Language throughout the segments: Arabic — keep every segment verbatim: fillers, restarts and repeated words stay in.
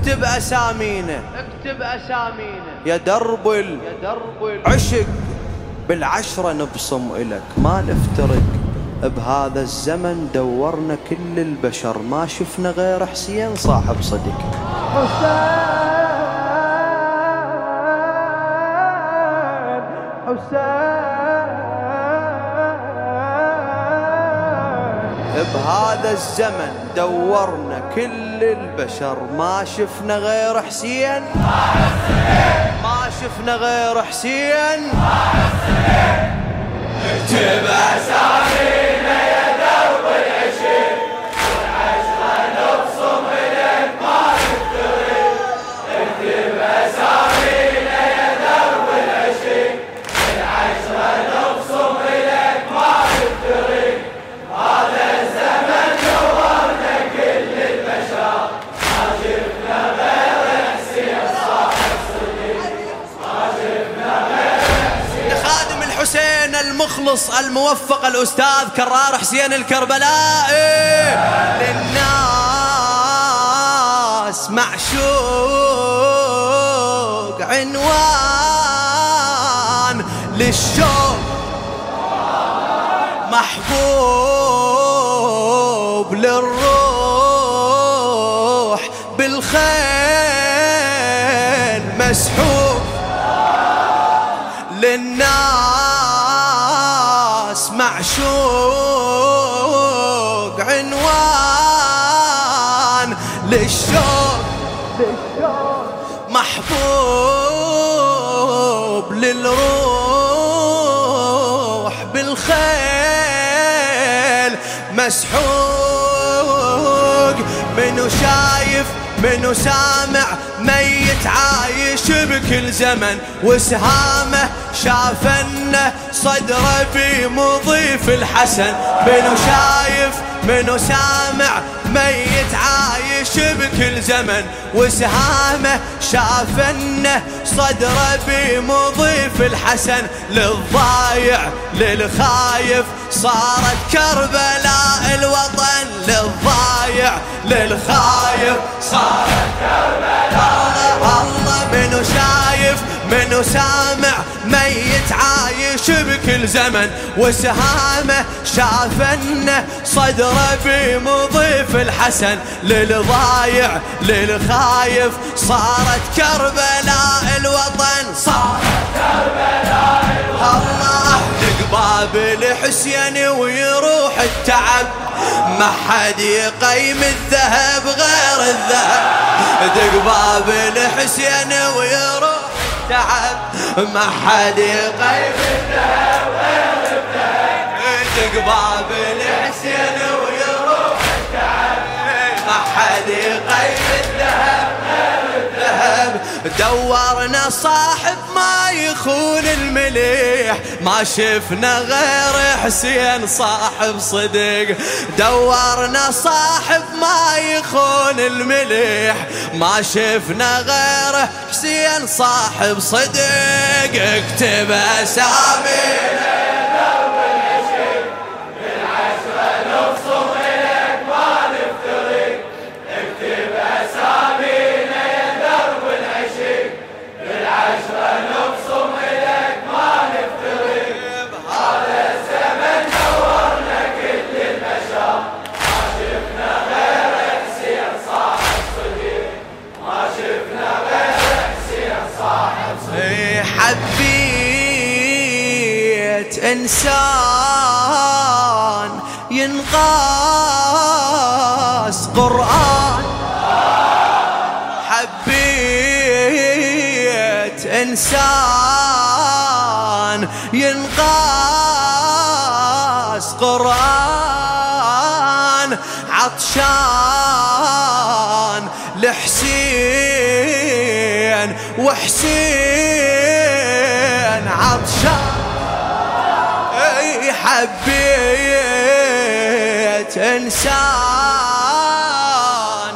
اكتب أسامينا اكتب أسامينا يا درب العشق، بالعشرة نبصم إلك ما نفترق. بهذا الزمن دورنا كل البشر ما شفنا غير حسين صاحب صدق. حسين حسين بهذا الزمن دورنا كل البشر ما شفنا غير حسين، ما شفنا غير حسين. اكتب أسامينا يا درب العشق، والعشرة نبصم إليك ما نفترق. اكتب أسامينا يا درب العشق، والعشرة نبصم إليك ما نفترق. هذا الزمن دورنا كل البشر ما شفنا غير حسين صاحب صدق، ما شفنا غير حسين. لخادم الحسين المخلص الموفق الأستاذ كرار حسين الكربلائي، للناس معشوق عنوان، للشوق محبوب، للروح بالخيل مسحوب. للناس معشوق عنوان، للشوق محبوب، للروح بالخيل مسحوق. منو شايف منو سامع ميت عايش بكل زمن، وسهامه شافنه صدره في مضيف الحسن. منو شايف منو سامع ميت عايش بكل زمن، وسهامه شافنه صدره في مضيف الحسن. للضايع للخايف صارت كربلاء الوطن، للضايع للخايف صارت كربلاء. الله منو شايف منو سامع ميت عايش بكل زمن، وسهامه شافنه صدره في مضيف الحسن. للضايع للخايف صارت كربلاء الوطن، صارت كربلاء الوطن. الله باب الحسين ويروح التعب، ما حد يقيم الذهب غير الذهب. دق باب الحسين ويروح التعب، ما حد يقيم الذهب غير الذهب. دق باب الحسين ويروح التعب، ما حد يقيم الذهب غير الذهب. دورنا صاحب ما يخون المليح، ما شفنا غير حسين صاحب صدق. دورنا صاحب ما يخون المليح، ما شفنا غير حسين صاحب صدق. اكتب أسامينا يا درب العشق، بالعشرة نبصم إليك ما نفترق. اكتب أسامينا يا درب العشق، بالعشرة نبصم إليك ما نفترق. هذا الزمن دورنا كل البشر، ما شفنا غير حسين صاحب صدق، ما شفنا غير حسين صاحب صدق. حبيت إنسان ينقاس قرآن، حبيت إنسان ينقاس قرآن. عطشان لحسين وحسين عطشان. حبيت إنسان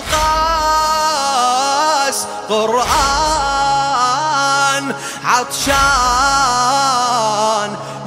ينقاس قرآن، عطشان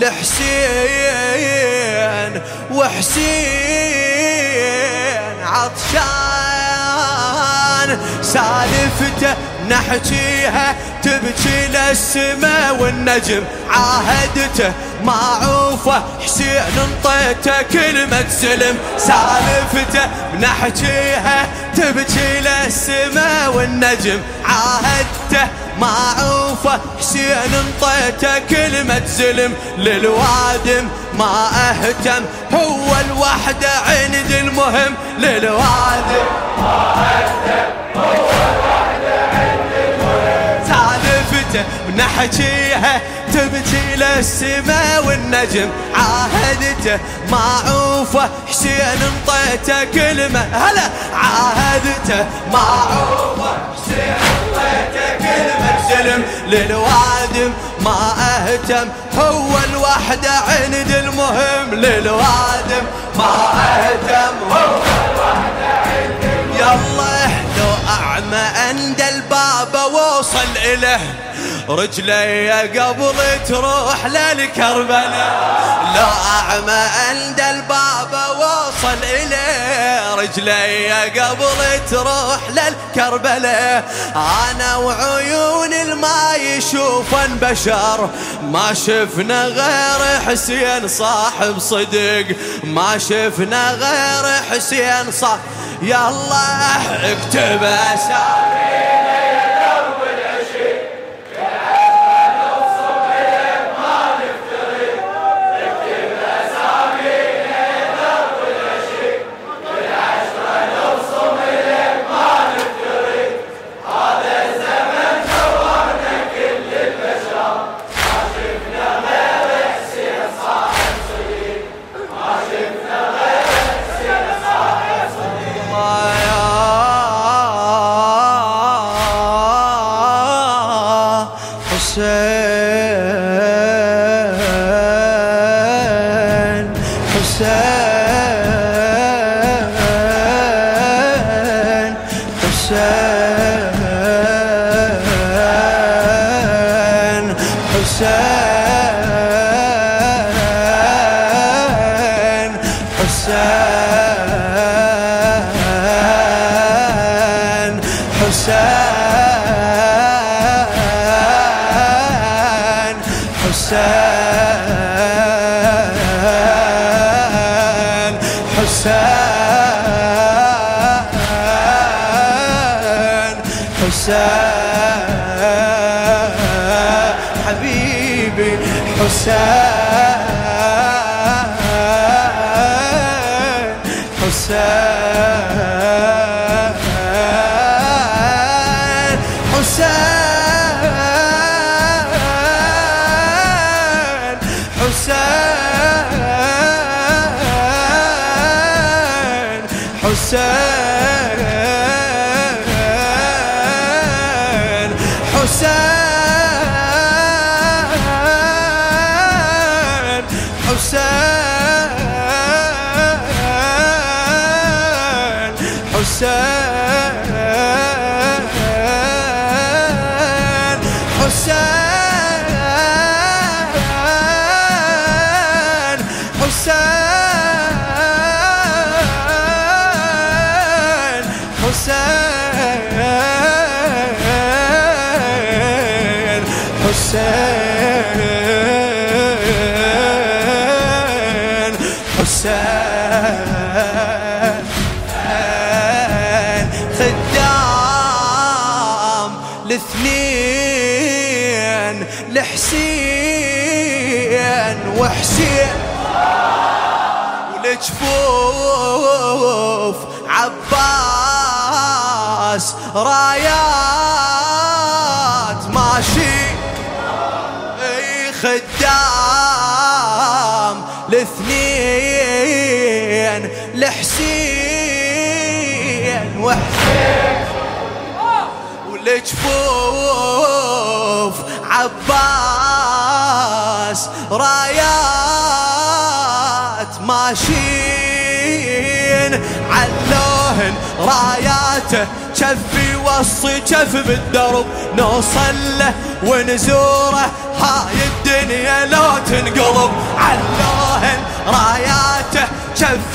لحسين وحسين عطشان. سالفته نحكيها تبكي للسما والنجم عاهدته معوفه حسين انطيته كلمة سلم سالفته بنحكيها تبكي للسما والنجم عاهدته معوفه حسين انطيته كلمة سلم للوادم ما اهتم هو الوحدة عند المهم للوادم ما اهتم هو الوحدة عند المهم سالفته بنحكيها تبكي للسما والنجم عاهدته معوفه حسين انطيته كلمة هلا عاهدته معوفه حسين انطيته كلمة سلم للوادم ما اهتم هو الوحدة عند المهم للوادم ما اهتم هو الوحدة عند المهم يلا لو اعمى عند الباب ووصل اله رجلي قبل تروح للكربلاء لو أعمى عند الباب وصل إليه رجلي قبل تروح للكربلاء أنا وعيون الما يشوفن بشر ما شفنا غير حسين صاحب صدق ما شفنا غير حسين صاحب يلا اكتب أسامينا يا درب العشق حبيبي حسين حسين حسين حسين حسين حسين حسين خدام الاثنين لحسين وحسين ولجفوف عباس رايات ماشي خدام الاثنين لحسين وحسين ولجفوف عباس رايات ماشين علوهن راياته كفي وصي كف بالدرب نوصل له ونزوره هاي الدنيا لو تنقلب علوهن راياته كفي وصي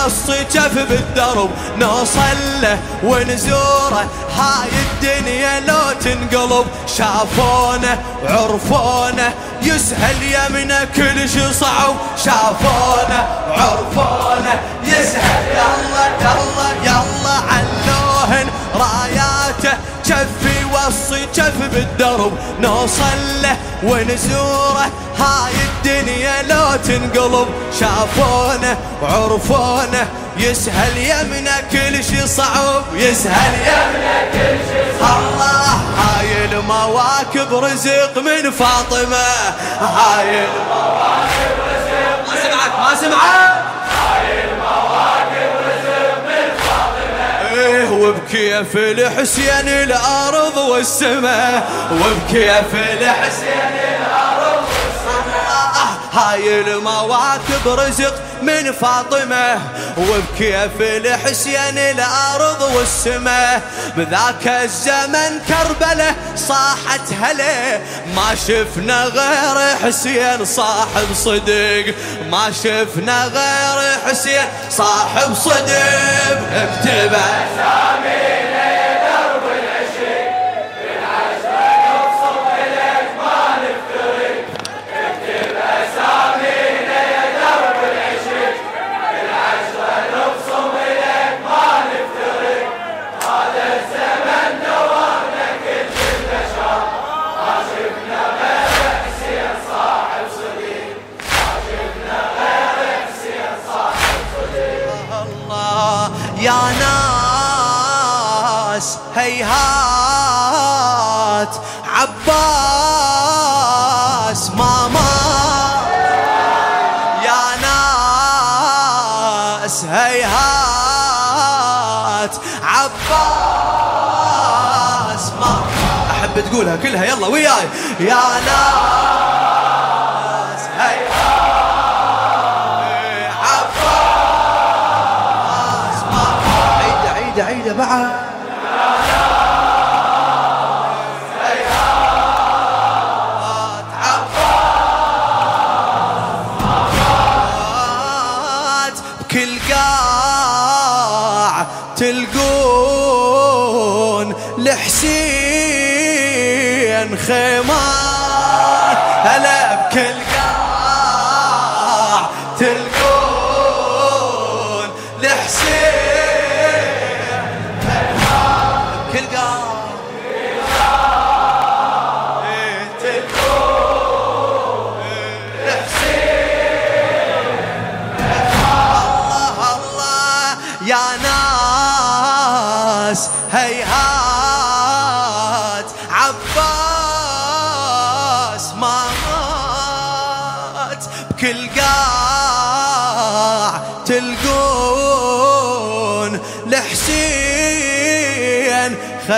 وصي جف بالدرب نوصل له ونزوره هاي الدنيا لو تنقلب شافونا وعرفونا يسهل يمنا كل شي صعب شافونا وعرفونا يسهل يلا يلا يلا علوهن راياته جفي وصي جف بالدرب نوصل له ونزوره هاي الدنيا لو تنقلب شافونا وعرفونا يسهل يمنا كل شي صعب يسهل يمنا كل شي صعب الله هاي المواكب رزق من فاطمة هاي المواكب رزق ما سمعك ما سمعك هاي المواكب رزق من فاطمة ايه وبكيف الحسين الأرض والسماء وبكيف الحسين الأرض والسماء هاي المواكب رزق من فاطمة وبكيف الحسين الأرض والسماء بذاك الزمن كربلة صاحت هلا ما شفنا غير حسين صاحب صدق ما شفنا غير حسين صاحب صدق اكتب أسامينا يا درب العشق بالعشرة نبصم إليك ما نفترق اكتب أسامينا يا درب العشق بالعشرة نبصم إليك ما نفترق هذا الزمن دورنا كل البشر ما شفنا غير حسين صاحب صديق ما شفنا غير حسين صاحب صديق الله يا ناس هيهات عباس ما مات يا ناس هيهات عباس ما أحب تقولها كلها يلا وياي يا ناس هيهات عباس ما عيدة عيدة عيدة بعد كل قاع تلقون لحسين خيمات هلا بكل قاع تلقون لحسين خيمات بكل قاع يا ناس هيهات عباس ما مات بكل قاع تلقون لحسين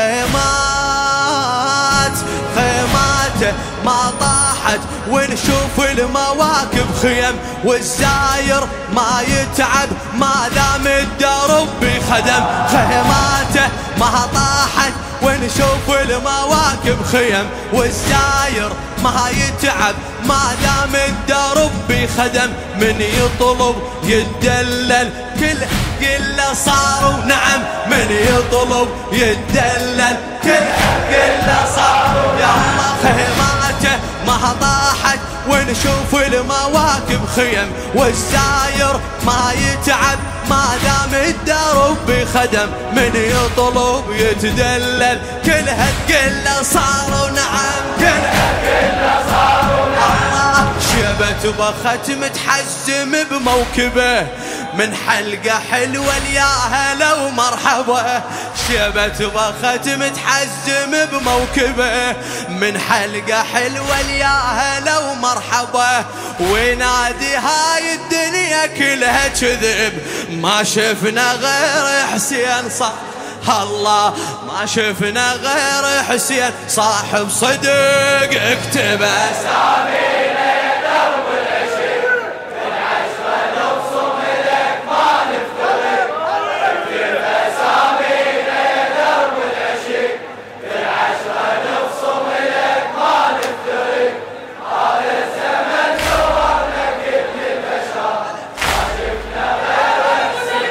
خيمات خيماته ما طاحت ونشوف المواكب خيم والزاير ما يتعب ما دام الدرب بخدم خيماته ما طاحت ونشوف المواكب خيم والزاير ما يتعب ما دام الدرب بخدم من يطلب يتدلل كل قله صاروا نعم من يطلب يتدلل كل قله صاروا يا الله خيماته ما طاحت ونشوف المواكب خيم والزاير ما يتعب ما دام الدرب بخدم من يطلب يتدلل كل هالقله صاروا نعم كل هالقله صاروا نعم شبت بخت متحزم بموكبه من حلقة حلوة الياها لو مرحبا شبت بخت متحزم بموكبه من حلقة حلوة الياها لو مرحبا وينادي هاي الدنيا كلها كذب ما شفنا غير حسين صح الله ما شفنا غير حسين صاحب صدق اكتب أسامينا يا درب العشق بالعشرة نبصم إليك ما نفترق اكتب أسامينا يا درب العشق بالعشرة نبصم إليك ما نفترق هذا الزمن دورنا كل البشر ما شفنا غير حسين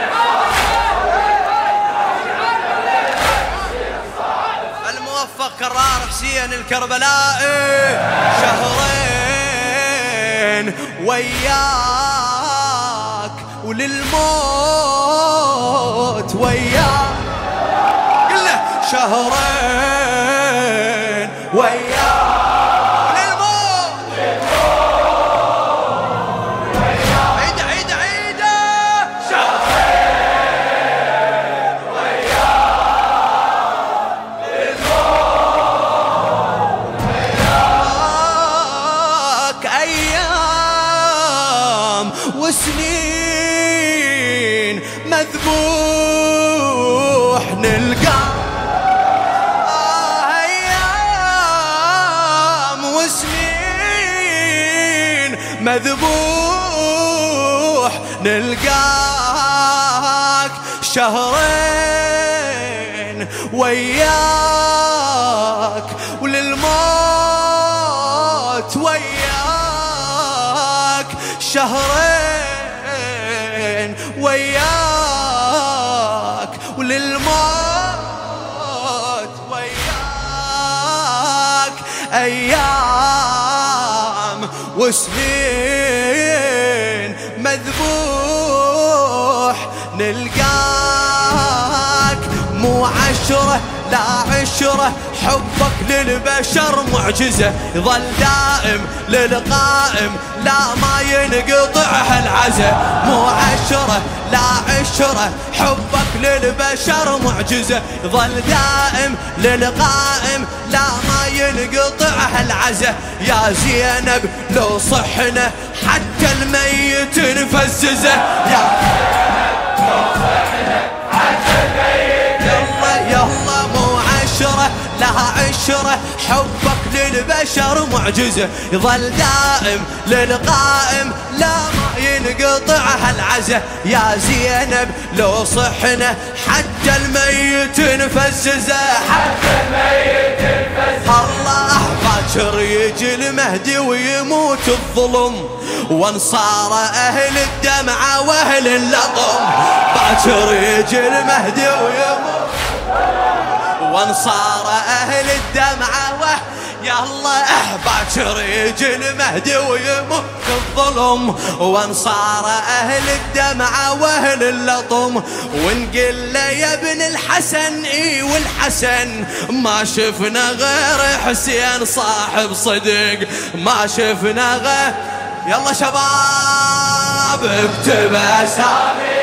كربلاء شهرين وياك وللموت وياك قله شهرين وياك وسنين مذبوح نلقى آه أيام وسنين مذبوح نلقاك شهرين وياك وللموت وياك شهرين وياك وللموت وياك أيام وسنين مذبوح نلقاك مو عشرة لا عشرة حبك للبشر معجزة يظل دائم للقائم لا ما ينقطع هالعزة مو عشرة لا عشرة حبك للبشر معجزة يظل دائم للقائم لا ما ينقطع هالعزة يا زينب لو صحنا حتى الميت نفززه يا لو صحنا حتى الميت يلا يلا مو عشرة لا عشرة حبك للبشر معجزة يظل دائم للقائم لا ما ينقطع هالعزة يا زينب لو صحنا حتى الميت نفززه حتى الميت نفززه الله باكر يجي المهدي ويموت الظلم وانصار أهل الدمعة وأهل اللطم باكر يجي المهدي ويموت وانصار أهل الدمعة وه يا الله باكر يجي المهدي ويموت الظلم وانصار أهل الدمعة وأهل اللطم ونقل له يا ابن الحسن اي والحسن ما شفنا غير حسين صاحب صدق ما شفنا غير يلا شباب اكتب اسامي